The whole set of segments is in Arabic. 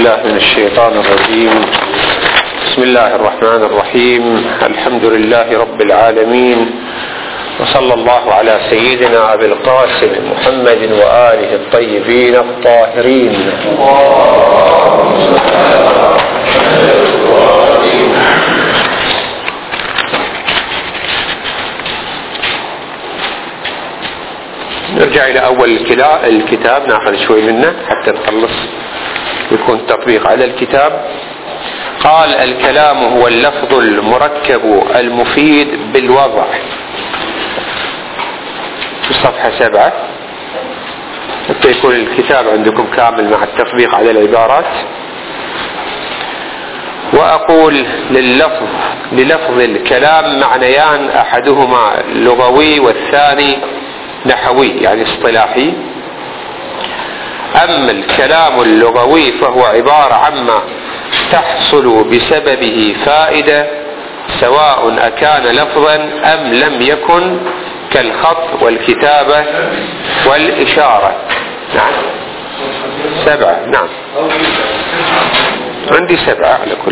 بالله من الشيطان الرجيم. بسم الله الرحمن الرحيم. الحمد لله رب العالمين، وصلى الله على سيدنا أبي القاسم محمد وآله الطيبين الطاهرين. نرجع إلى أول الكتاب، نأخذ شوي منه حتى نخلص يكون تطبيق على الكتاب. قال: الكلام هو اللفظ المركب المفيد بالوضع. في صفحة 7 حتى يكون الكتاب عندكم كامل مع التطبيق على العبارات. وأقول للفظ الكلام معنيان، أحدهما لغوي والثاني نحوي يعني اصطلاحي. أما الكلام اللغوي فهو عبارة عما تحصل بسببه فائدة، سواء أكان لفظا أم لم يكن، كالخط والكتابة والإشارة. نعم 7. نعم عندي 7 على كل.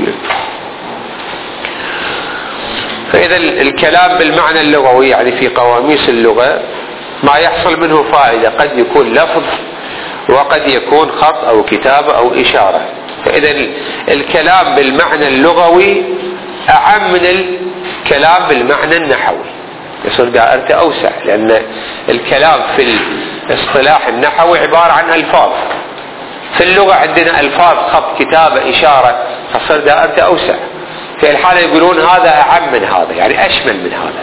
فإذا الكلام بالمعنى اللغوي يعني في قواميس اللغة ما يحصل منه فائدة، قد يكون لفظ وقد يكون خط أو كتابة أو إشارة. فإذا الكلام بالمعنى اللغوي أعم من الكلام بالمعنى النحوي، يصير دائرته أوسع، لأن الكلام في الاصطلاح النحوي عبارة عن ألفاظ. في اللغة عندنا ألفاظ خط كتابة إشارة، فصير دائرته أوسع. في الحالة يقولون هذا أعم من هذا، يعني أشمل من هذا.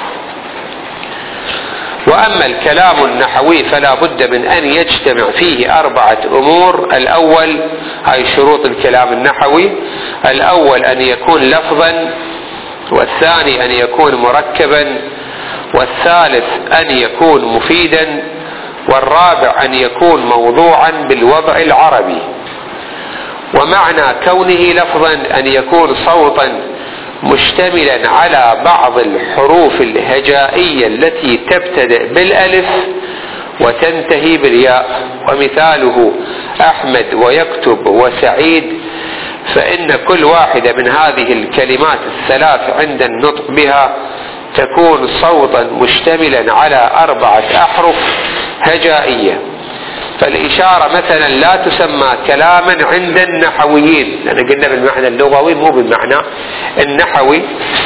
وأما الكلام النحوي فلا بد من أن يجتمع فيه 4 أمور. الأول، هاي شروط الكلام النحوي: الأول أن يكون لفظا، والثاني أن يكون مركبا، والثالث أن يكون مفيدا، والرابع أن يكون موضوعا بالوضع العربي. ومعنى كونه لفظا أن يكون صوتا مشتملا على بعض الحروف الهجائية التي تبتدأ بالألف وتنتهي بالياء، ومثاله أحمد ويكتب وسعيد. فإن كل واحدة من هذه الكلمات الثلاث عند النطق بها تكون صوتا مشتملا على 4 أحرف هجائية. فالإشارة مثلا لا تسمى كلاما عند النحويين، لأن قلنا بالمعنى اللغوي مو بالمعنى النحوي،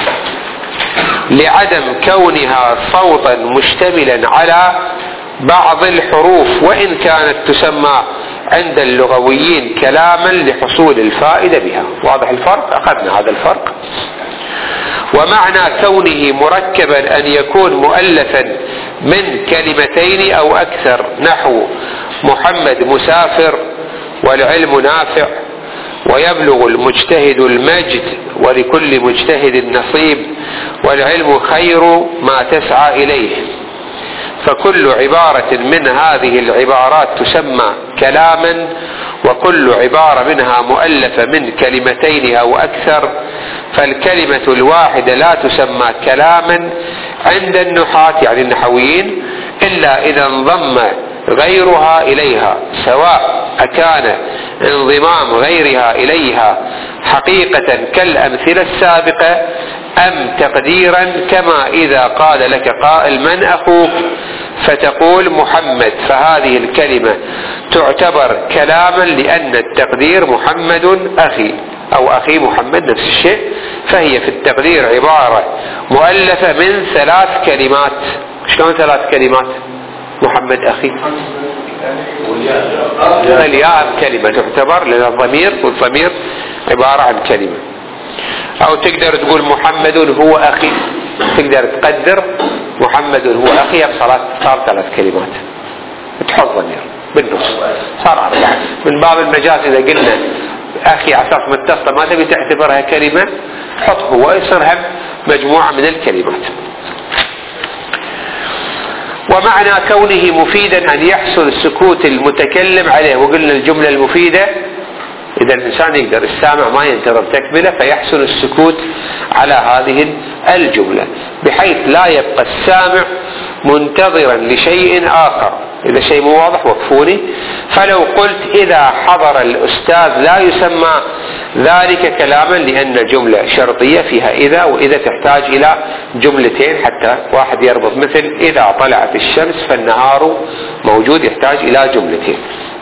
لعدم كونها صوتا مشتملا على بعض الحروف، وإن كانت تسمى عند اللغويين كلاما لحصول الفائدة بها. واضح الفرق؟ أخذنا هذا الفرق. ومعنى كونه مركبا أن يكون مؤلفا من كلمتين أو أكثر، نحو محمد مسافر، والعلم نافع، ويبلغ المجتهد المجد، ولكل مجتهد نصيب، والعلم خير ما تسعى إليه. فكل عبارة من هذه العبارات تسمى كلاما، وكل عبارة منها مؤلفة من كلمتين أو أكثر. فالكلمة الواحدة لا تسمى كلاما عند النحاة يعني النحويين إلا إذا انضم غيرها إليها، سواء أكان انضمام غيرها إليها حقيقة كالأمثلة السابقة أم تقديرا، كما إذا قال لك قائل: من أخوك؟ فتقول محمد، فهذه الكلمة تعتبر كلاما لأن التقدير محمد أخي أو أخي محمد نفس الشيء. فهي في التقدير عبارة مؤلفة من 3 كلمات. شلون 3 كلمات؟ محمد أخي، الياء كلمة تعتبر لأن الضمير، والضمير عبارة عن كلمة. أو تقدر تقول محمد هو أخي، تقدر تقدر محمد هو أخي، صار 3 كلمات، تحط ضمير بالنص صار 4. من باب المجاز إذا قلنا أخي على أساس متصلة ما تبي تعتبرها كلمة، حط هو، يصيرها مجموعة من الكلمات. ومعنى كونه مفيدا أن يحصل سكوت المتكلم عليه. وقلنا الجملة المفيدة إذا الإنسان يقدر السامع ما ينتظر تكملة، فيحصل السكوت على هذه الجملة بحيث لا يبقى السامع منتظرا لشيء آخر. إذا شيء مو واضح وقفوني. فلو قلت إذا حضر الأستاذ لا يسمى ذلك كلاما، لأن جملة شرطية فيها إذا، وإذا تحتاج إلى جملتين حتى واحد يربط، مثل إذا طلعت الشمس فالنهار موجود، يحتاج إلى جملتين.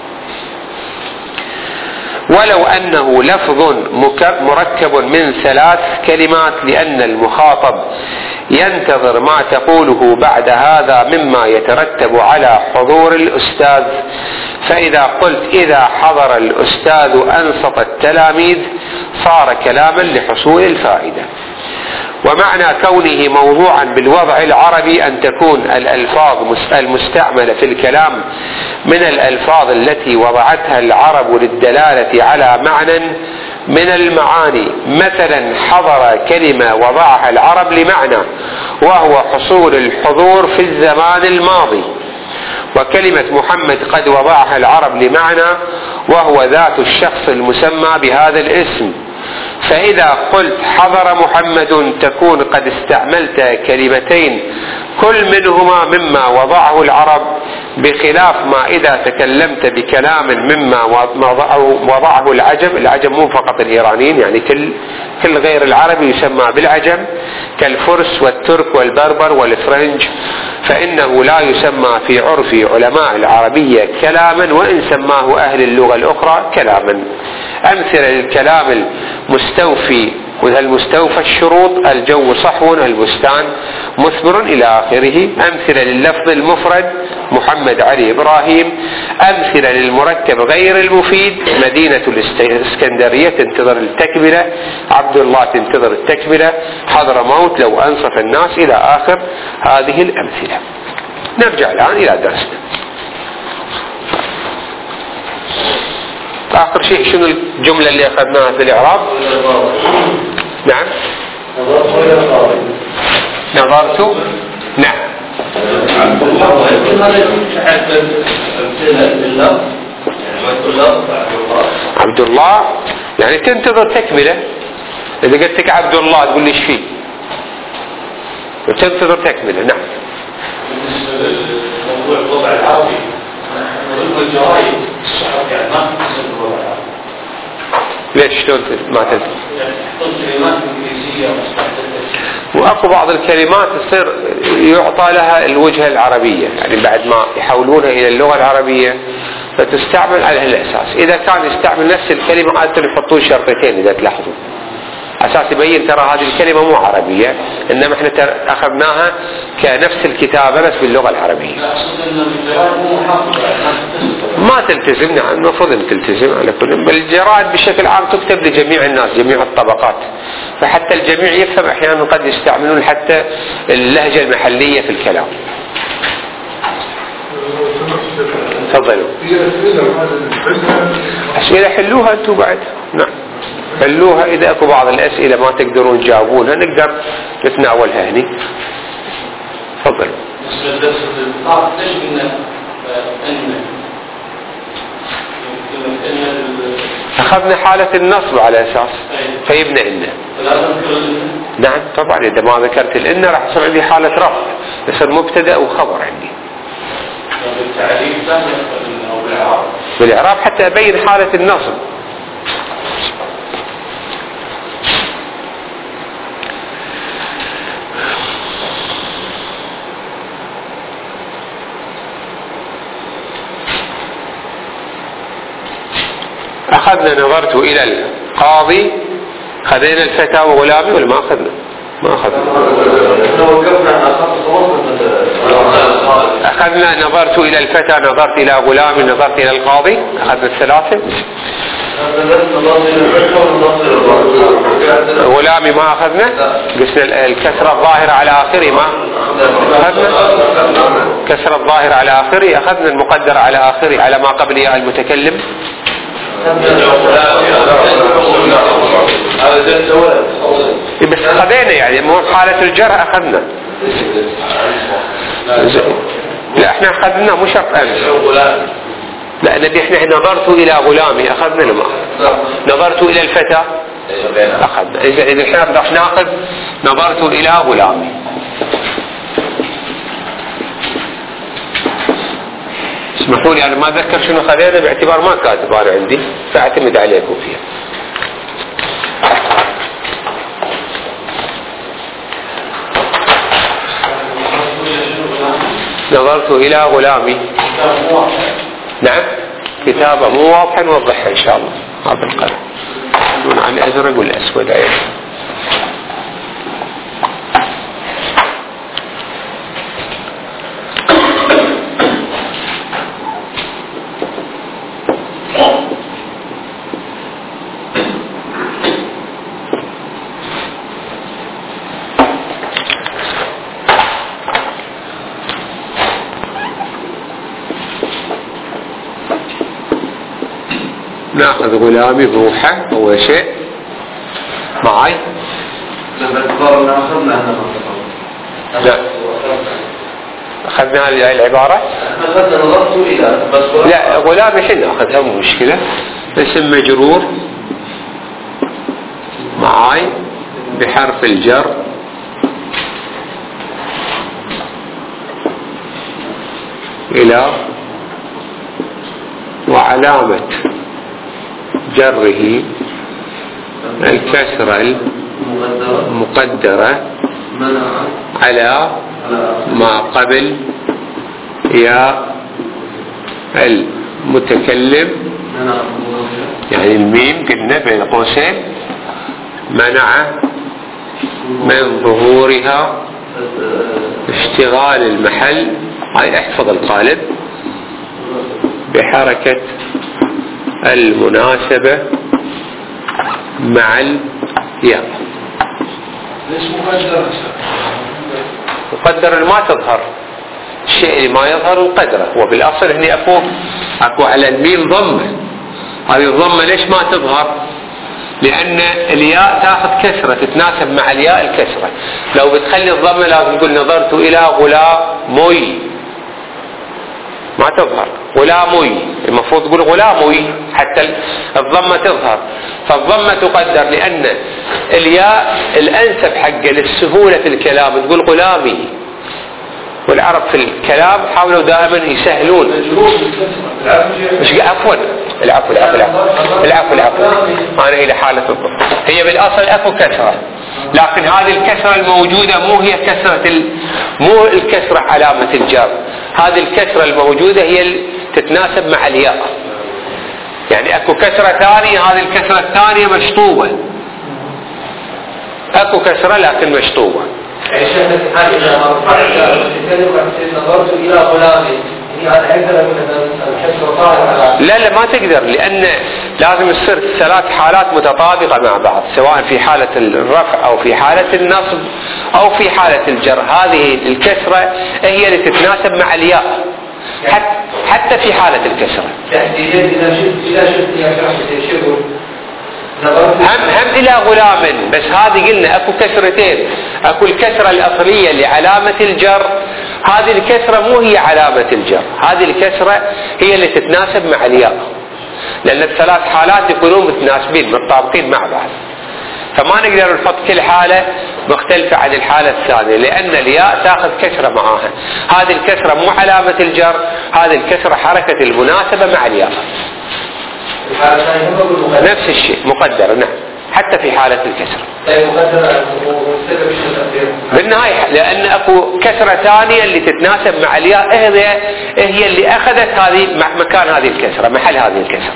ولو أنه لفظ مركب من 3 كلمات، لأن المخاطب ينتظر ما تقوله بعد هذا مما يترتب على حضور الأستاذ. فإذا قلت إذا حضر الأستاذ أنصت التلاميذ صار كلاما لحصول الفائدة. ومعنى كونه موضوعا بالوضع العربي أن تكون الألفاظ المستعملة في الكلام من الألفاظ التي وضعتها العرب للدلالة على معنى من المعاني. مثلا حضر كلمة وضعها العرب لمعنى، وهو حصول الحضور في الزمان الماضي. وكلمة محمد قد وضعها العرب لمعنى، وهو ذات الشخص المسمى بهذا الاسم. فإذا قلت حضر محمد تكون قد استعملت كلمتين كل منهما مما وضعه العرب، بخلاف ما إذا تكلمت بكلام مما وضعه العجم. العجم مو فقط الإيرانيين، يعني كل غير العربي يسمى بالعجم، كالفرس والترك والبربر والفرنج، فإنه لا يسمى في عرف علماء العربية كلاما، وإن سماه أهل اللغة الأخرى كلاما. أمثلة للكلام المستوفي والمستوفى الشروط: الجو صحو، البستان مثمر، إلى آخره. أمثلة لللفظ المفرد: محمد، علي، إبراهيم. أمثلة للمركب غير المفيد: مدينة الإسكندرية تنتظر التكملة، عبد الله تنتظر التكملة، حضرموت لو أنصف الناس، إلى آخر هذه الأمثلة. نرجع الآن إلى درسنا. آخر شيء شنو الجملة اللي أخذناها في الإعراب؟ نعم. نظرت. نعم. عبد الله يعني تنتظر تكملة. إذا قلت لك عبد الله تقول لي ايش فيه؟ تنتظر تكملة. نعم. موضوع الوضع العربي والجرايد الصحف يعني ما تنسب الوضع العربي. ليش شلون ما تنسب؟ يعني تحط كلمات انجليزيه واكو بعض الكلمات تصير يعطى لها الوجهه العربيه، يعني بعد ما يحولونها الى اللغه العربيه فتستعمل على هالاساس. اذا كان يستعمل نفس الكلمه عاده يحطون شرطتين اذا تلاحظوا، أساس يبين ترى هذه الكلمة مو عربية، إنما إحنا أخذناها كنفس الكتابة بس باللغة العربية. ما تلتزم. نعم المفروض أن تلتزم على كل. بالجرائد بشكل عام تكتب لجميع الناس، جميع الطبقات، فحتى الجميع يفهم. أحيانا قد يستعملون حتى اللهجة المحلية في الكلام. تفضلوا. أسئلة حلوها أنتم بعد. نعم حلوها. إذا أكو بعض الأسئلة ما تقدرون تجاوبونها نقدر نتناولها هني. تفضلوا. أخذنا حالة النصب على أساس فيبنى إن. نعم طبعا إذا ما ذكرت الإن راح يصير عندي حالة رفع، يصير مبتدأ وخبر عندي. بالإعراب حتى أبين حالة النصب. أخذنا نظرت إلى القاضي، خذينا الفتى وغلامي ولا ما أخذنا؟ ما أخذنا. أخذنا نظرت إلى الفتى، نظرت إلى غلامي، نظرت إلى القاضي. أخذنا الثلاثة. غلامي ما أخذنا، قسنا الكسرة الظاهرة على آخره ما أخذنا. كسرة الظاهرة على آخره أخذنا، المقدر على آخره على ما قبل ياء المتكلم. بس خذينا يعني مو حالة الجرح أخذنا. لا احنا أخذنا مو شرط أمس. لا نبي احنا نظرت إلى غلامي أخذنا لما نظرت إلى الفتى أخذنا. إذا احنا راح ناخذ نظرت إلى غلامي. اسمحوا لي أنا ما أذكر شنو خذينا باعتبار ما كاتب أنا عندي، فأعتمد عليكم فيها. نظرت إلى غلامي. نعم كتابة مو واضحة نوضحها إن شاء الله. هذا القلم يكون عن الأزرق والأسود أيضا. ناخذ غلامي بروحه أول شيء معي. لا أخذنا هذه العبارة. لا غلامي حين أخذها مو مشكلة. اسم مجرور معي بحرف الجر إلى وعلامة جره الكسرة المقدرة على ما قبل يا المتكلم، يعني الميم قلنا بين قوسين منع من ظهورها اشتغال المحل، هاي احفظ القالب بحركة المناسبة مع الياء. ليش مقدر؟ مقدر ما تظهر، الشيء اللي ما يظهر مقدره، وبالأصل هني أكو على الميم ضمة. هذه الضمة ليش ما تظهر؟ لأن الياء تأخذ كسرة تتناسب مع الياء الكسرة. لو بتخلي الضمة لازم تقول نظرت إلى غلامي، ما تظهر غلامي، المفروض تقول غلامي حتى الضمة تظهر. فالضمة تقدر لأن الياء الأنسب حقه للسهولة في الكلام تقول غلامي، والعرب في الكلام حاولوا دائما يسهلون. مش عفوا العفو أنا إلى حالة الضم. هي بالأصل أكو كسرة، لكن هذه الكسرة الموجودة مو هي مو الكسرة علامة الجر. هذه الكسرة الموجودة هي اللي تتناسب مع الياء. يعني أكو كسرة ثانية، هذه الكسرة الثانية مشطوبة. أكو كسرة لكن مشطوبة. نظرت إلى غلامي لا ما تقدر، لأن لازم تصير ثلاث حالات متطابقة مع بعض، سواء في حالة الرفع أو في حالة النصب أو في حالة الجر. هذه الكسرة هي اللي تتناسب مع الياء حتى في حالة الكسرة. هم إلى غلام، بس هذه قلنا أكو كسرتين. أكو الكسرة الأصلية اللي علامة الجر، هذه الكسرة مو هي علامة الجر، هذه الكسرة هي اللي تتناسب مع الياء، لأن الثلاث حالات يكونون متناسبين متطابقين مع بعض. فما نقدر نحط كل حالة مختلفة عن الحالة الثانية، لأن الياء تأخذ كسرة معاها. هذه الكسرة مو علامة الجر، هذه الكسرة حركة المناسبة مع الياء. نفس الشيء مقدر، نعم، حتى في حالة الكسرة. بالنهاية لأن أكو كسرة ثانية اللي تتناسب مع الياء، هي اللي أخذت هذه مكان هذه الكسرة، محل هذه الكسرة.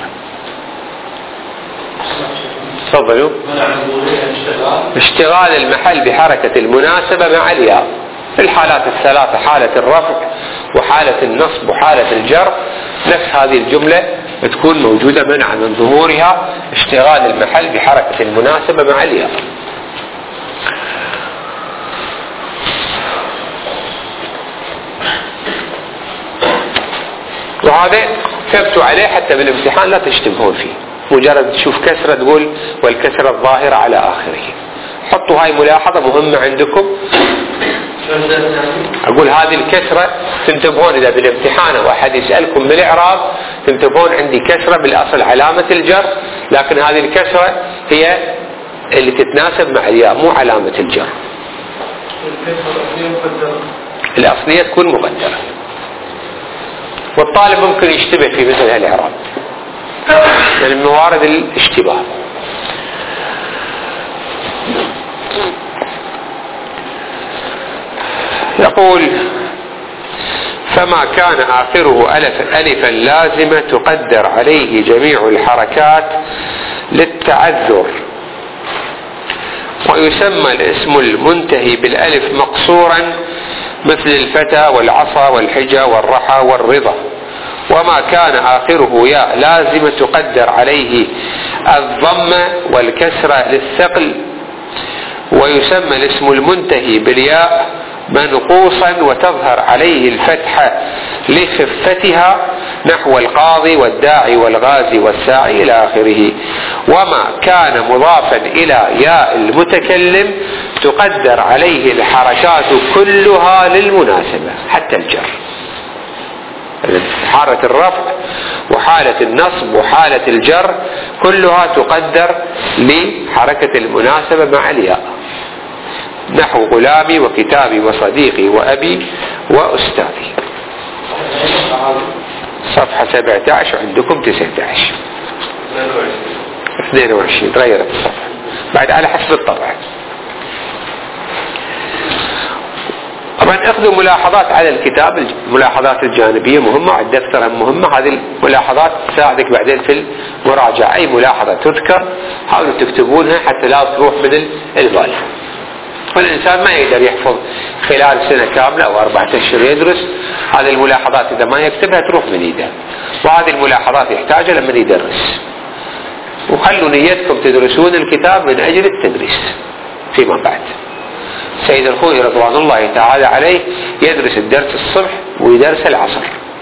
تفضلوا. اشتغال المحل بحركة المناسبة مع الياء في الحالات الثلاثة، حالة الرفع وحالة النصب وحالة الجر، نفس هذه الجملة تكون موجودة منع من ظهورها اشتغال المحل بحركة المناسبة مع الياء. وهذا ثبتوا عليه حتى بالامتحان لا تشتبهون فيه، مجرد تشوف كسرة تقول والكسرة الظاهرة على آخره. حطوا هاي ملاحظة مهمة عندكم. أقول هذه الكسرة تنتبهون إذا بالامتحان أو أحد يسألكم بالإعراب تنتبهون عندي كسرة بالأصل علامة الجر، لكن هذه الكسرة هي اللي تتناسب مع الياء مو علامة الجر. الأصلية تكون مقدرة. والطالب ممكن يشتبه في مثل هالإعراب، يعني من موارد الاشتباه. يقول: فما كان آخره ألفا لازمة تقدر عليه جميع الحركات للتعذر، ويسمى الاسم المنتهي بالألف مقصورا مثل الفتى والعصا والحجة والرحى والرضا. وما كان آخره ياء لازمة تقدر عليه الضمة والكسرة للثقل، ويسمى الاسم المنتهي بالياء منقوصا وتظهر عليه الفتحة لخفتها نحو القاضي والداعي والغازي والساعي إلى آخره. وما كان مضافا إلى ياء المتكلم تقدر عليه الحركات كلها للمناسبة حتى الجر، حالة الرفع وحالة النصب وحالة الجر كلها تقدر لحركة المناسبة مع الياء، نحو غلامي وكتابي وصديقي وأبي وأستاذي. صفحة 17 عندكم 19 22 تغيرت الصفحة بعد على حسب الطبع. طبعا اخذوا ملاحظات على الكتاب، الملاحظات الجانبية مهمة، على الدفتر مهمة. هذه الملاحظات تساعدك بعدين في المراجعة. أي ملاحظة تذكر حاولوا تكتبونها حتى لا تروح من البال. والإنسان ما يقدر يحفظ خلال سنة كاملة أو 4 أشهر يدرس. هذه الملاحظات إذا ما يكتبها تروح من إيده، وهذه الملاحظات يحتاجها لما يدرس. وخلوا نيتكم تدرسون الكتاب من أجل التدريس فيما بعد. سيد الخوئي رضوان الله تعالى عليه يدرس الدرس الصبح ويدرس العصر.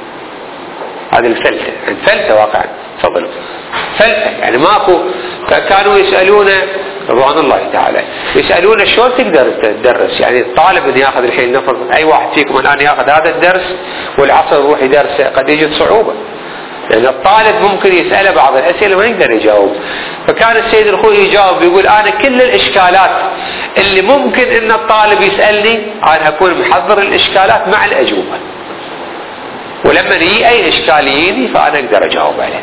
هذه الفلتة، الفلتة واقعا فضل فلتة، يعني ماكو. كانوا يسألون رضوان الله تعالى يسألون شلون تقدر تدرس، يعني الطالب اللي ياخذ الحين نفرض أي واحد فيكم الآن ياخذ هذا الدرس والعصر يروح يدرسه قد يجد صعوبة، لأن الطالب ممكن يسأله بعض الأسئلة ما يقدر يجاوب. فكان السيد الخوئي يجاوب يقول: أنا كل الإشكالات اللي ممكن إن الطالب يسألني أنا أكون محضر الإشكالات مع الأجوبة، ولما يجي أي إشكال يجيني فأنا أقدر أجاوب عليه.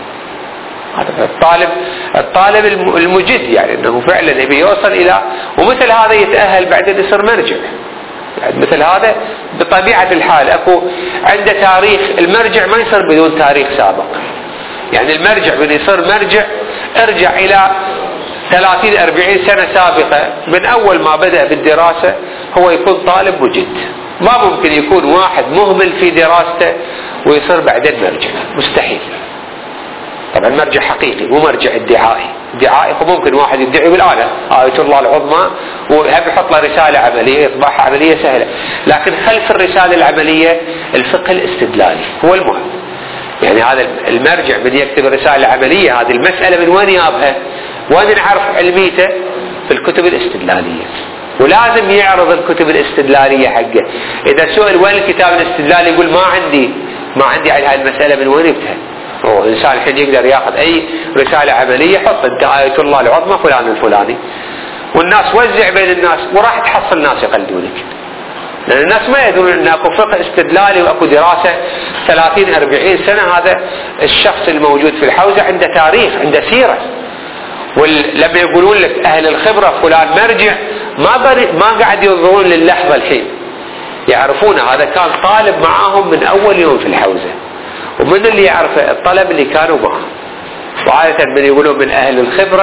هذا الطالب المجد، يعني أنه فعلا يبي يوصل إلى، ومثل هذا يتأهل بعدين يصير مرجع. يعني مثل هذا بطبيعة الحال أكو عنده تاريخ، المرجع ما يصير بدون تاريخ سابق. يعني المرجع بدي يصير مرجع ارجع إلى 30-40 سنة سابقة من أول ما بدأ بالدراسة هو يكون طالب مجد. ما ممكن يكون واحد مهمل في دراسته ويصير بعدين مرجع، مستحيل. طبعا مرجع حقيقي مو مرجع ادعائي ممكن واحد يدعي يقول أنا آية الله العظمى وهب يحط له رسالة عملية يطبعها عملية سهلة، لكن خلف الرسالة العملية الفقه الاستدلالي هو المهم. يعني هذا المرجع بدي يكتب رسالة عملية، هذه المسألة من وين يابها؟ وين نعرف علميته؟ في الكتب الاستدلالية، ولازم يعرض الكتب الاستدلالية حقه. إذا سئل وين الكتاب الاستدلالي يقول ما عندي على هذه المسألة من وين يبتها. هو إنسان الحين يقدر ياخذ أي رسالة عملية حط أنت آية الله العظمى فلان الفلاني، والناس وزع بين الناس وراح تحصل ناس يقلدونك، لأن الناس ما يدرون أن أكو فقه استدلالي وأكو دراسة 30-40 سنة. هذا الشخص الموجود في الحوزة عنده تاريخ، عنده سيرة. ولما يقولون لك أهل الخبرة فلان مرجع ما قاعد ينظرون للحظة الحين، يعرفون هذا كان طالب معاهم من أول يوم في الحوزة، ومن اللي يعرفه الطلب اللي كانوا معه. وعادة من يقولون من أهل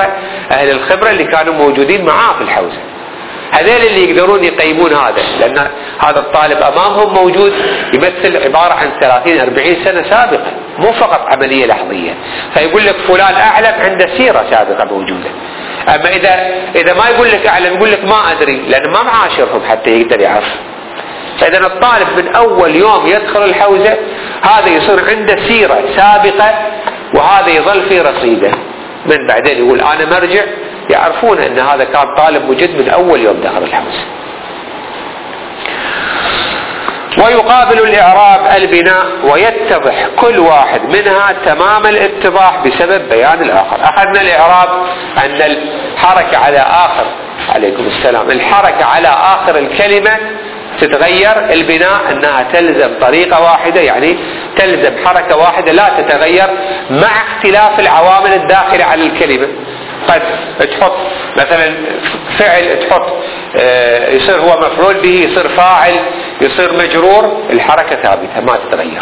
الخبرة اللي كانوا موجودين معاه في الحوزة، هذول اللي يقدرون يقيمون هذا، لأن هذا الطالب أمامهم موجود يمثل عبارة عن 30-40 سنة سابقة، مو فقط عملية لحظية. فيقول لك فلان أعلم عنده سيرة سابقة موجودة. أما إذا ما يقول لك أعلم يقول لك ما أدري، لأنه ما معاشرهم حتى يقدر يعرف. فإذا الطالب من أول يوم يدخل الحوزة هذا يصير عنده سيرة سابقة، وهذا يظل في رصيده. من بعدين يقول أنا مرجع، يعرفون أن هذا كان طالب مجد من أول يوم دخل الحوزة. ويقابل الإعراب البناء، ويتضح كل واحد منها تمام الاتضاح بسبب بيان الآخر. أخذنا الإعراب أن الحركة على آخر، عليكم السلام، الحركة على آخر الكلمة تتغير البناء أنها تلزم طريقة واحدة، يعني تلزم حركة واحدة لا تتغير مع اختلاف العوامل الداخلة على الكلمة. قد تحط مثلا فعل، تحط يصير هو مفعول به، يصير فاعل، يصير مجرور، الحركة ثابتة ما تتغير.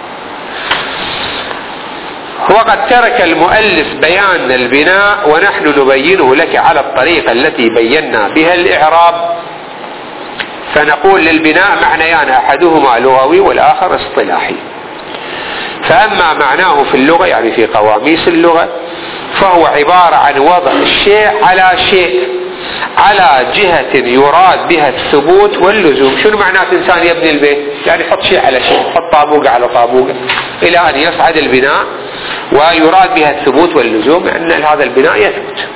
وقد ترك المؤلف بيان البناء ونحن نبينه لك على الطريقة التي بينا بها الإعراب. فنقول للبناء معنيان، أحدهما لغوي والآخر اصطلاحي. فأما معناه في اللغة يعني في قواميس اللغة فهو عبارة عن وضع الشيء على شيء على جهة يراد بها الثبوت واللزوم. شنو معناه إنسان يبني البيت؟ يعني يحط شيء على شيء، يحط طابوقة على طابوقة إلى أن يصعد البناء ويراد بها الثبوت واللزوم، أن هذا البناء يثبت.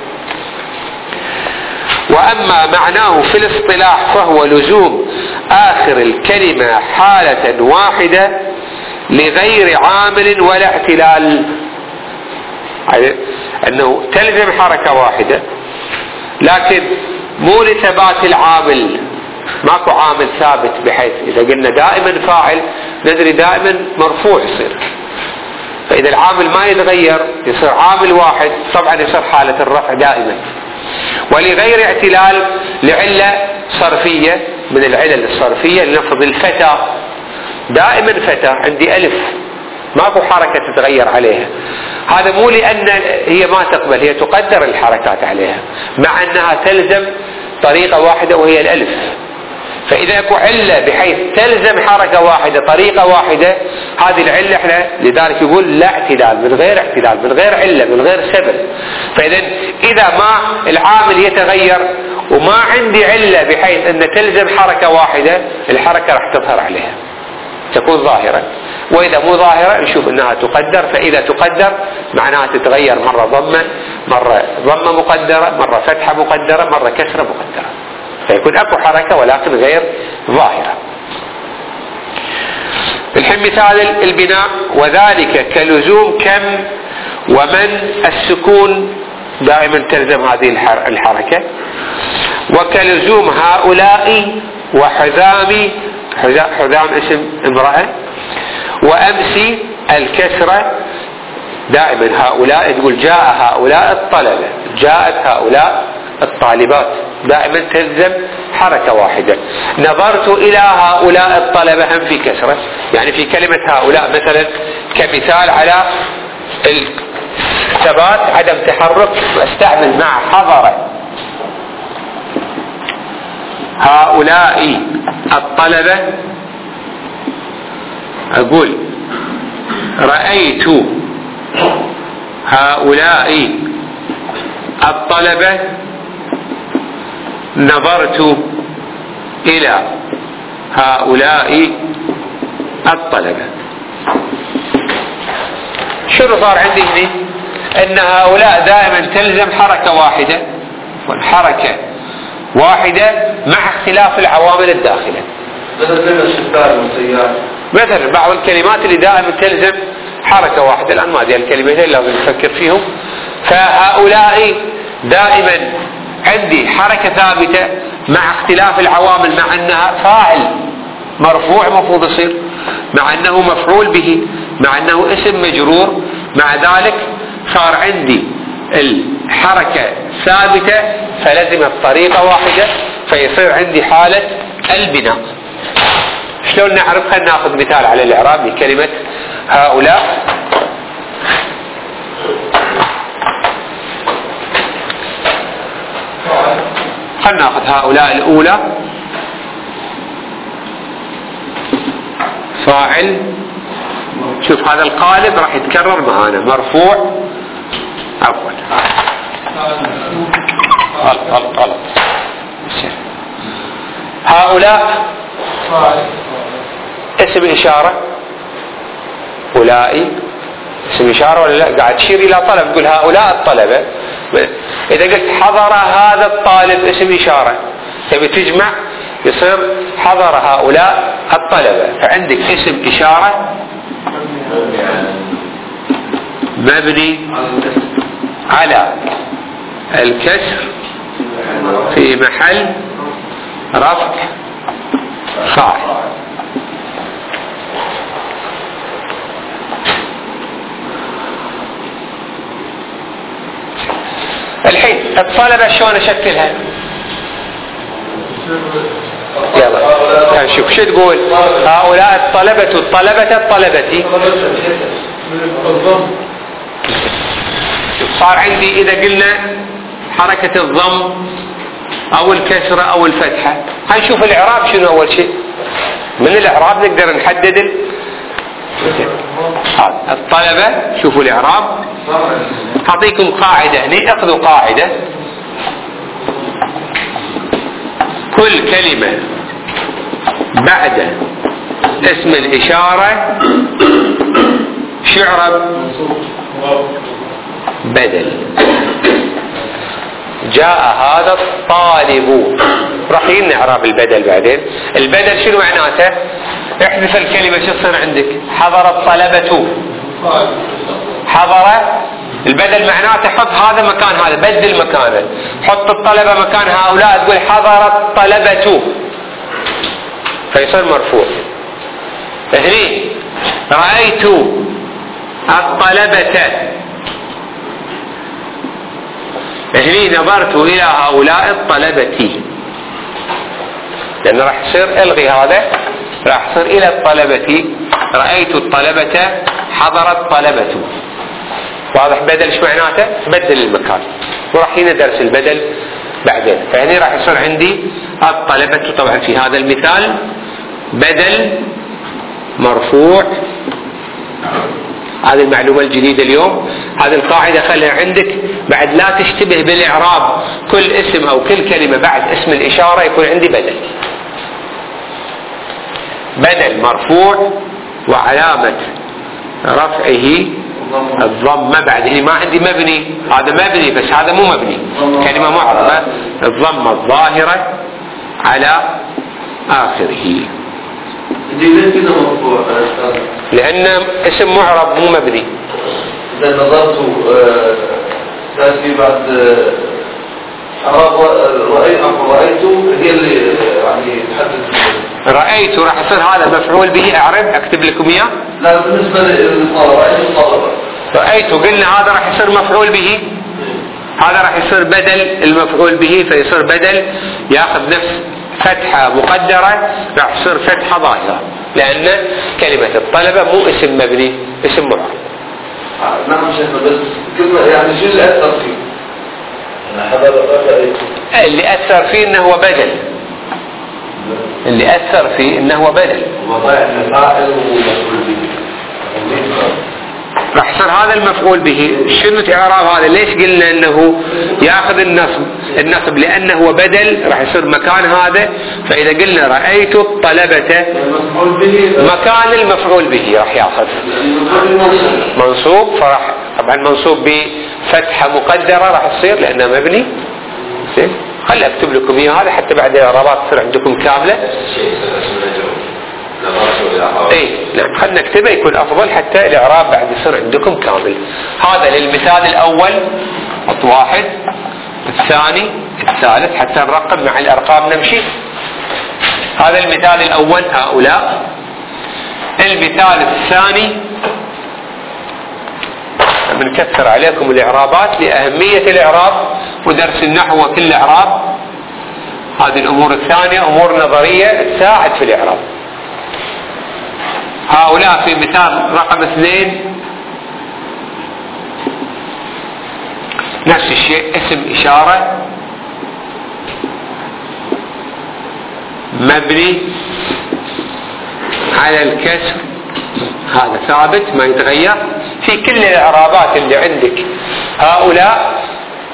وأما معناه في الاصطلاح فهو لزوم آخر الكلمة حالة واحدة لغير عامل ولا اعتلال، يعني أنه تلزم حركة واحدة لكن مو لثبات العامل، ماكو عامل ثابت، بحيث إذا قلنا دائما فاعل ندري دائما مرفوع يصير، فإذا العامل ما يتغير يصير عامل واحد طبعا يصير حالة الرفع دائما. ولغير اعتلال لعلة صرفية من العلل الصرفية، لنفرض الفتى دائما فتى عندي ألف ماكو حركة تتغير عليها، هذا مو لأن هي ما تقبل، هي تقدر الحركات عليها مع أنها تلزم طريقة واحدة وهي الألف. فإذا اكو علة بحيث تلزم حركة واحدة طريقة واحدة، هذه العلة احنا لذلك يقول لا اعتلال، من غير اعتلال، من غير علة، من غير سبب. فإذا إذا ما العامل يتغير وما عندي علة بحيث أن تلزم حركة واحدة، الحركة راح تظهر عليها تكون ظاهرة. وإذا مو ظاهرة نشوف أنها تقدر، فإذا تقدر معناها تتغير مرة ضمة، مرة ضمة مقدرة، مرة فتحة مقدرة، مرة كسرة مقدرة، فيكون أكو حركة ولكن غير ظاهرة. الحين مثال البناء، وذلك كلزوم كم ومن السكون دائما تلزم هذه الحركة، وكلزوم هؤلاء وحذام، حذام اسم امرأة، وأمسي الكسرة دائما هؤلاء تقول جاء هؤلاء الطلبة، جاءت هؤلاء الطالبات، دائما تلزم حركة واحدة. نظرت إلى هؤلاء الطلبة هم في كسرة، يعني في كلمة هؤلاء مثلا كمثال على الثبات عدم تحرك استعمل مع حضر هؤلاء الطلبة، أقول رأيت هؤلاء الطلبة، نظرت إلى هؤلاء الطلبة. شنو صار عندي هنا؟ أن هؤلاء دائما تلزم حركة واحدة، والحركة واحدة مع اختلاف العوامل الداخلة. مثلا بعض الكلمات اللي دائما تلزم حركة واحدة، الآن ما هذه الكلمتين لازم نفكر فيهم. فهؤلاء دائما عندي حركة ثابتة مع اختلاف العوامل، مع أنها فاعل مرفوع مفروض يصير، مع أنه مفعول به، مع أنه اسم مجرور، مع ذلك صار عندي الحركة ثابتة فلزمت طريقة واحدة، فيصير عندي حالة البناء. شلون نعرف؟ خلينا ناخذ مثال على الإعراب لكلمة هؤلاء. خلينا ناخذ هؤلاء الأولى فاعل، شوف هذا القالب راح يتكرر معانا مرفوع، عفوا غلط. هؤلاء اسم إشارة، أولئك اسم إشارة ولا لا؟ قاعد تشير إلى طلب، تقول هؤلاء الطلبة. إذا قلت حضر هذا الطالب اسم إشارة، تبي تجمع يصير حضر هؤلاء الطلبة، فعندك اسم إشارة مبني على الكسر في محل رفع فاعل. الحين الطلبة شلون اشكلها؟ يلا نشوف شو تقول. هؤلاء الطلبة الطلبتي. صار عندي إذا قلنا حركة الضم أو الكسرة أو الفتحة. هنشوف الإعراب شنو أول شيء. من الإعراب نقدر نحدد الطلبة. شوفوا الإعراب. أعطيكم قاعدة هنا، أخذوا قاعدة. كل كلمة بعد اسم الإشارة شعرب بدل. جاء هذا الطالب، راح يجينا إعراب البدل بعدين. البدل شنو معناته؟ احذف الكلمة شو تصير عندك؟ حضر الطلبة. حضر البدل معناته حط هذا مكان هذا، بدل مكانه، حط الطلبة مكان هؤلاء، تقول حضر الطلبة فيصير مرفوع. هني رأيت الطلبة، هني نظرت إلى هؤلاء الطلبة، لأن راح يصير الغي هذا، راح يصير إلى الطلبة. رأيت الطلبة، حضر الطلبة. واضح؟ بدل ايش معناته؟ بدل المكان، وراح هنا درس البدل بعدين. فهني راح يصير عندي الطلبة. طبعا في هذا المثال بدل مرفوع. هذه المعلومة الجديدة اليوم، هذه القاعدة خليها عندك بعد، لا تشتبه بالإعراب. كل اسم أو كل كلمة بعد اسم الإشارة يكون عندي بدل. بدل مرفوع وعلامة رفعه الضمة. بعد هنا ما عندي مبني، هذا مبني بس هذا مو مبني، كلمة معربة. الضمة الظاهرة على آخره. لأن اسم معرب مو مبني. إذا نظرت تأتي بعد رأيت هي اللي يعني تحدد. رأيت راح يصير هذا مفعول به. أعرب أكتب لكم إياه. لا بالنسبة للطلبة رأيت قلنا هذا راح يصير مفعول به، هذا راح يصير بدل المفعول به، فيصير بدل ياخذ نفس فتحة مقدرة، راح يصير فتحة ظاهرة، لأن كلمة الطلبة مو اسم مبني، اسم معرب. نعم شيخنا، بس كلمة يعني شو اللي أثر فيه؟ اللي أثر فيه إنه هو بدل. اللي أثر فيه إنه هو بدل. راح يصير هذا المفعول به. شنو إعراب هذا؟ ليش قلنا إنه يأخذ النصب؟ لأنه هو بدل، راح يصير مكان هذا. فإذا قلنا رأيت الطلبة، مكان المفعول به راح يأخذ منصوب. فراح طبعا منصوب بفتحة مقدرة راح يصير لأنه مبني. خلي أكتب لكم إياه هذا حتى بعد الإعرابات تصير عندكم كاملة. اي نعم، خلنا نكتبه يكون افضل حتى الاعراب بعد يصير عندكم كامل. هذا للمثال الاول، خط واحد، الثاني، الثالث، حتى نرقم مع الارقام نمشي. هذا المثال الاول هؤلاء. المثال الثاني بنكثر عليكم الاعرابات لاهمية الاعراب ودرس النحو وكل الاعراب. هذه الامور الثانية امور نظرية تساعد في الاعراب. هؤلاء في مثال رقم 2 نفس الشيء، اسم إشارة مبني على الكسر، هذا ثابت ما يتغير في كل الإعرابات اللي عندك. هؤلاء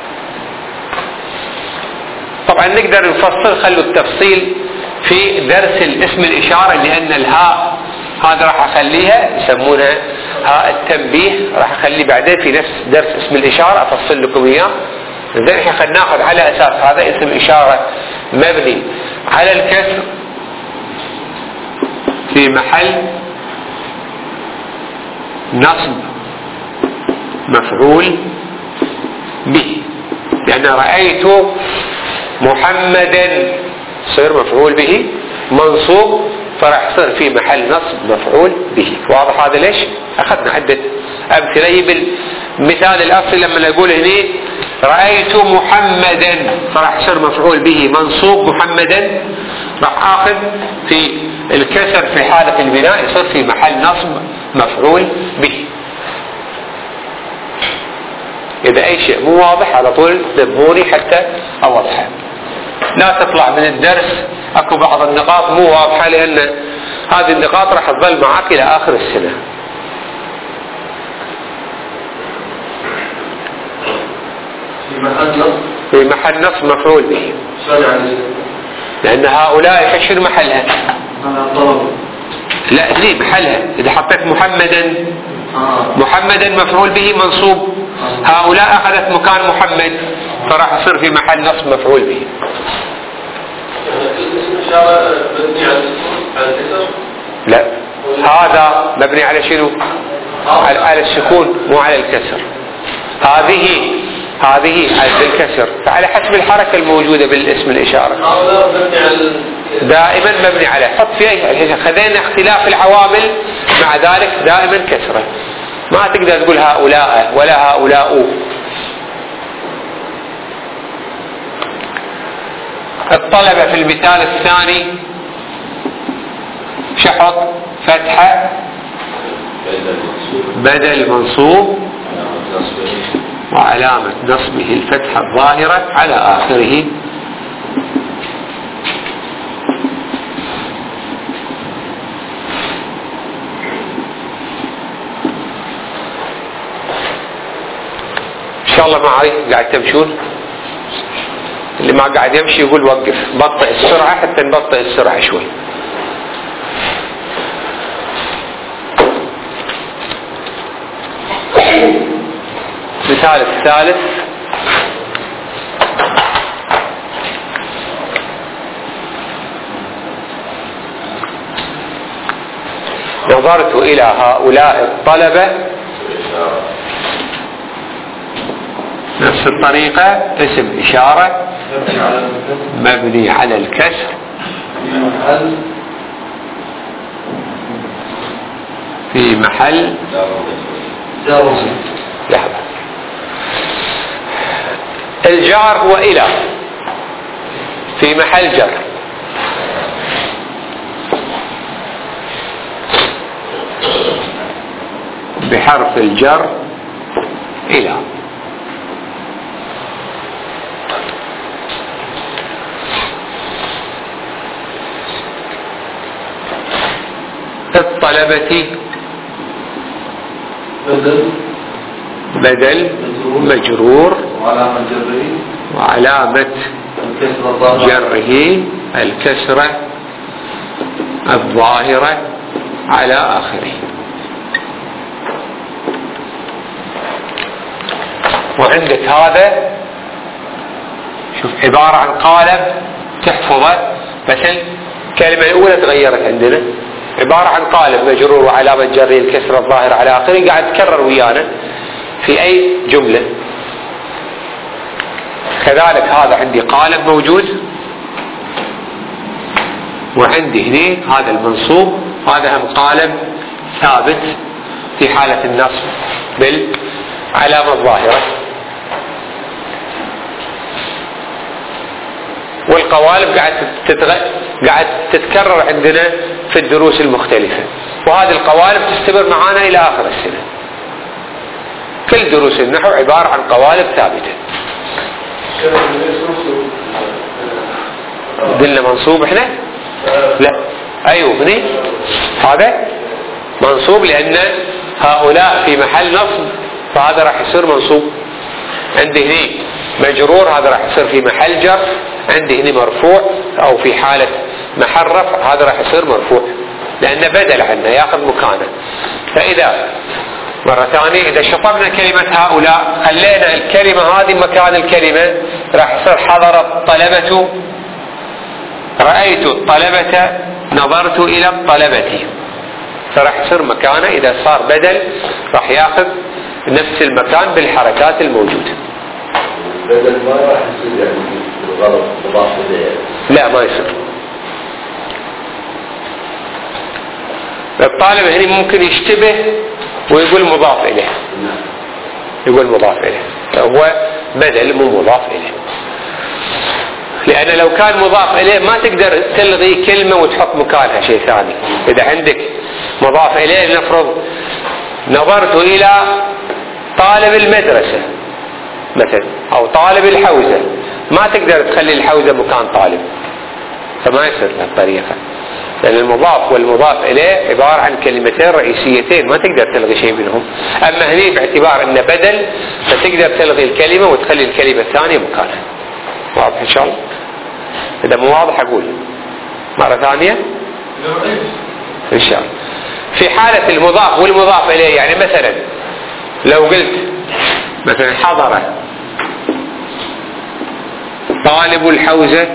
طبعا نقدر نفصل، خلوا التفصيل في درس الاسم الإشارة، لأن الهاء هذا راح أخليها يسمونها هاء التنبيه، راح أخليه بعدين في نفس درس اسم الإشارة أفصل لكم إياه. زين احنا خلينا ناخذ على أساس هذا اسم إشارة مبني على الكسر في محل نصب مفعول به، لأن رأيت محمدا صير مفعول به منصوب فراح يصير في محل نصب مفعول به. واضح هذا ليش؟ أخذنا عدة أمثلة. بالمثال الأصلي لما نقول هنا رأيت محمدا فراح يصير مفعول به منصوب محمدا، راح آخذ في الكسر في حالة البناء يصير في محل نصب مفعول به. إذا أي شيء مو واضح على طول نبهوني حتى أوضحه. لا تطلع من الدرس أكو بعض النقاط مو واضحة، لأن هذه النقاط راح تظل معك إلى آخر السنة. في محل نصب مفعول به، لأن هؤلاء يحشر محلها. لا ليه محلها؟ إذا حطيت محمدا مفعول به منصوب، هؤلاء أخذت مكان محمد فراح يصير في محل نصب مفعول به. لا هذا مبني على شنو؟ على السكون مو على الكسر. هذه على الكسر، فعلى حسب الحركة الموجودة بالاسم الإشارة دائما مبني على. حط فيه خذينا اختلاف العوامل، مع ذلك دائما كسرة. ما تقدر تقول هؤلاء ولا هؤلاء. الطلبة في المثال الثاني شحط فتحة بدل منصوب وعلامة نصبه الفتحة الظاهرة على آخره. إن شاء الله معي قاعد تمشون؟ اللي ما قاعد يمشي يقول وقف، بطئ السرعة حتى نبطئ السرعة شوي. مثال الثالث نظرت إلى هؤلاء الطلبة، نفس الطريقة اسم إشارة مبني على الكسر في محل لحظة. الجار هو إلى في محل جر، بحرف الجر إلى. الطلبة بدل مجرور وعلامة جره الكسرة الظاهرة على آخره. وعندك هذا شوف عبارة عن قالب تحفظه، مثل الكلمة الأولى تغيرت عندنا، عبارة عن قالب مجرور وعلامة جره الكسرة الظاهرة على آخره، قاعد تكرر ويانا في أي جملة. كذلك هذا عندي قالب موجود، وعندي هنا هذا المنصوب، هذا هم قالب ثابت في حالة النصب بالعلامة الظاهرة. والقوالب قاعد تتكرر عندنا في الدروس المختلفة، وهذه القوالب تستمر معنا إلى آخر السنة. كل دروس النحو عبارة عن قوالب ثابتة. قلنا منصوب احنا؟ لا ايوه هني هذا منصوب لأن هؤلاء في محل نصب، فهذا راح يصير منصوب. عندي هني مجرور، هذا راح يصير في محل جر. عندي هني مرفوع أو في حالة محل رفع، هذا راح يصير مرفوع لأنه بدل عنه يأخذ مكانه. فإذا مرة ثانية إذا شطبنا كلمة هؤلاء خلينا الكلمة هذه مكان الكلمة، راح يصير حضر الطلبة، رأيت الطلبة، نظرت إلى الطلبة، فراح يصير مكانه. إذا صار بدل راح يأخذ نفس المكان بالحركات الموجودة. بدل ما راح يصير يعني بالغلط مضاف إليه. لا ما يصير. الطالب هنا ممكن يشتبه ويقول مضاف إليه، يقول مضاف إليه، فهو بدل مو مضاف إليه. لأن لو كان مضاف إليه ما تقدر تلغي كلمة وتحط مكانها شيء ثاني. إذا عندك مضاف إليه نفرض نظرت إلى طالب المدرسة مثلا أو طالب الحوزة، ما تقدر تخلي الحوزة مكان طالب، فما يصير بهالطريقة، لأن المضاف والمضاف إليه عبارة عن كلمتين رئيسيتين ما تقدر تلغي شيء منهم. أما هني باعتبار أنه بدل فتقدر تلغي الكلمة وتخلي الكلمة الثانية مكانها. واضح إن شاء الله؟ إذا مو واضح أقول مرة ثانية إن شاء الله. في حالة المضاف والمضاف إليه، يعني مثلا لو قلت مثلا حضر طالب الحوزة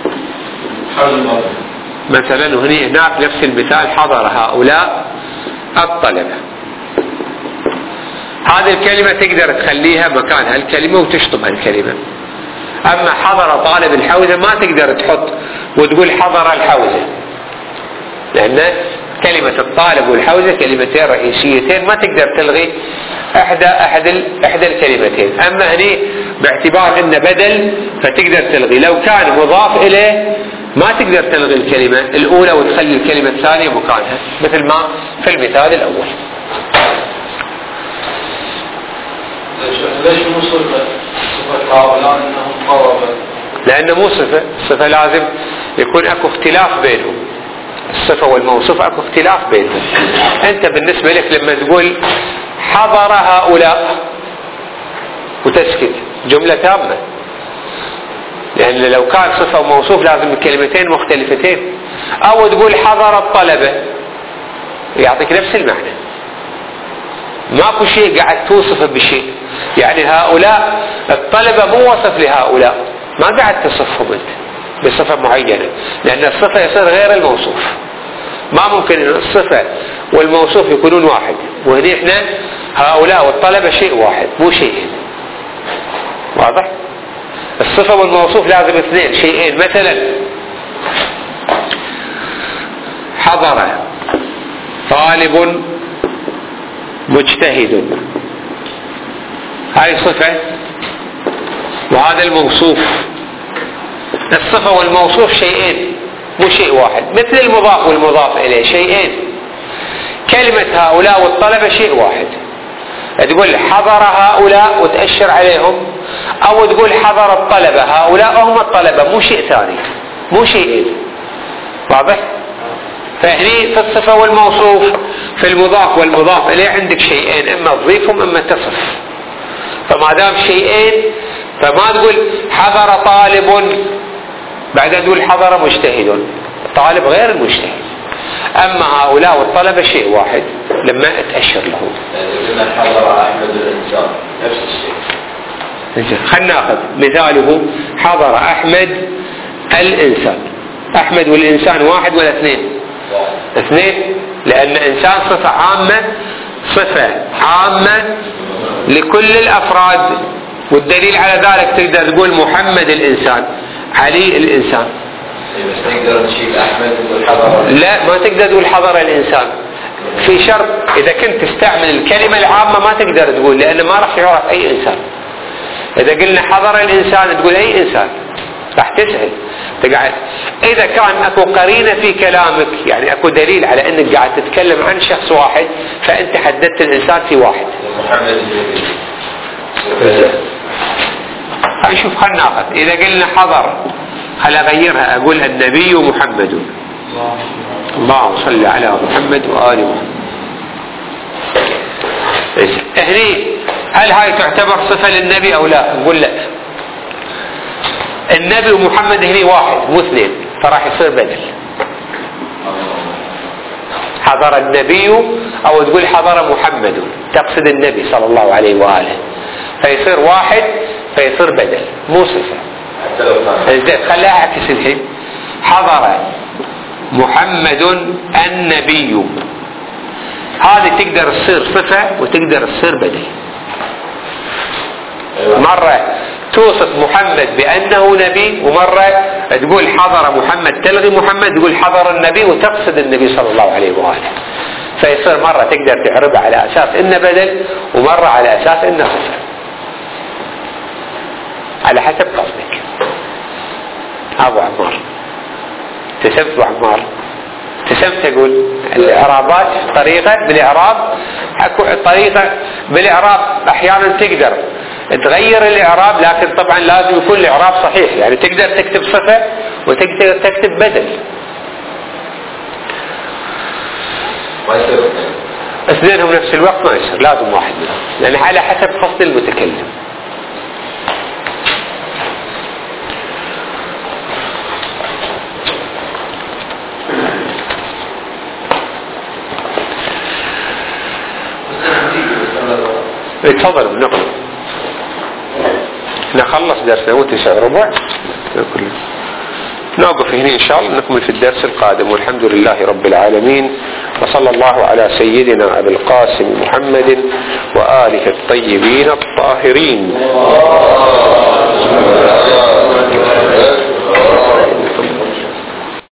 مثلا، وهني هناك نفس المثال حضر هؤلاء الطلبة، هذه الكلمة تقدر تخليها مكان هالكلمة وتشطب هالكلمة. أما حضر طالب الحوزة ما تقدر تحط وتقول حضر الحوزة، لأن كلمة الطالب والحوزة كلمتين رئيسيتين ما تقدر تلغي إحدى الكلمتين. أما هني باعتبار إنه بدل فتقدر تلغي. لو كان مضاف إليه ما تقدر تلغي الكلمة الأولى وتخلي الكلمة الثانية مكانها، مثل ما في المثال الأول. ليش مو صفة هؤلاء أنهم قربة؟ لأنه مو صفة، الصفة لازم يكون أكو اختلاف بينهم، الصفة والموصوف أكو اختلاف بينهم. أنت بالنسبة لك لما تقول حضر هؤلاء وتسكت جملة تامة، لأن لو كان صفة وموصوف لازم الكلمتين مختلفتين. أو تقول حضر الطلبة يعطيك نفس المعنى، ماكو شيء قاعد توصفه بشيء. يعني هؤلاء الطلبة مو وصف لهؤلاء، ما قاعد تصفهم أنت بصفة معينة، لأن الصفة يصير غير الموصوف. ما ممكن الصفة والموصوف يكونون واحد، وهنا احنا هؤلاء والطلبة شيء واحد مو شيئين. واضح؟ الصفة والموصوف لازم اثنين شيئين. مثلا حضر طالب مجتهد، هاي صفة وهذا الموصوف. الصفة والموصوف شيئين مو شيء واحد، مثل المضاف والمضاف إليه شيئين. كلمة هؤلاء والطلبة شيء واحد، تقول حضر هؤلاء وتأشر عليهم، أو تقول حضر الطلبة هؤلاء هم الطلبة، مو شيء ثاني مو شيئين. واضح؟ فهني في الصفة والموصوف في المضاف والمضاف إليه عندك شيئين، إما تضيفهم إما تصف. فما دام شيئين فما تقول حضر طالب بعدين تقول حضر مجتهد، الطالب غير المجتهد. أما هؤلاء والطلبة شيء واحد لما تأشر له. يعني حضر أحمد الإنسان نفس الشيء. خلنا ناخذ مثاله حضر أحمد الإنسان. أحمد والإنسان واحد ولا اثنين؟ اثنين، لأن إنسان صفة عامة، صفة عامة لكل الأفراد، والدليل على ذلك تقدر تقول محمد الإنسان، علي الإنسان. بس تقدر تشيل أحمد وتقول حضر؟ لا، ما تقدر تقول حضر الإنسان، في شرط إذا كنت تستعمل الكلمة العامة ما تقدر تقول، لأن ما راح يعرف أي إنسان. إذا قلنا حضر الإنسان تقول أي إنسان، راح تسأل تقعد. إذا كان أكو قرينة في كلامك، يعني أكو دليل على أنك قاعد تتكلم عن شخص واحد، فأنت حددت الإنسان في واحد. شوف خلنا ناخذ، إذا قلنا حضر خل أغيرها أقول النبي محمد، اللهم صل على محمد وآل محمد. هني هل هاي تعتبر صفة للنبي أو لا؟ نقول لا، النبي ومحمد هني واحد مو اثنين، فراح يصير بدل. حضر النبي أو تقول حضر محمد، تقصد النبي صلى الله عليه وآله، فيصير واحد فيصير بدل مو صفة. خليها أعكس الحين، حضر محمد النبي، هذه تقدر تصير صفة وتقدر تصير بدل. مرة توصف محمد بأنه نبي، ومرة تقول حضر محمد تلغي محمد، تقول حضر النبي وتقصد النبي صلى الله عليه وآله. فيصير مرة تقدر تعربها على أساس إنه بدل، ومرة على أساس إنه صفة، على حسب قصدك. أبو عمار تسمت أبو عمار، تسمت تقول الإعرابات طريقة بالإعراب، أكو طريقة بالإعراب أحيانا تقدر تغير الإعراب، لكن طبعا لازم يكون الإعراب صحيح، يعني تقدر تكتب صفة وتقدر تكتب بدل. اثنينهم نفس الوقت ما يصير، لازم واحد منهم، لأن على حسب قصد المتكلم. اتفضل نقل، نخلص درسنا و9:15 نوقف هنا إن شاء الله، نكمل في الدرس القادم. والحمد لله رب العالمين، وصلى الله على سيدنا أبي القاسم محمد وآله الطيبين الطاهرين.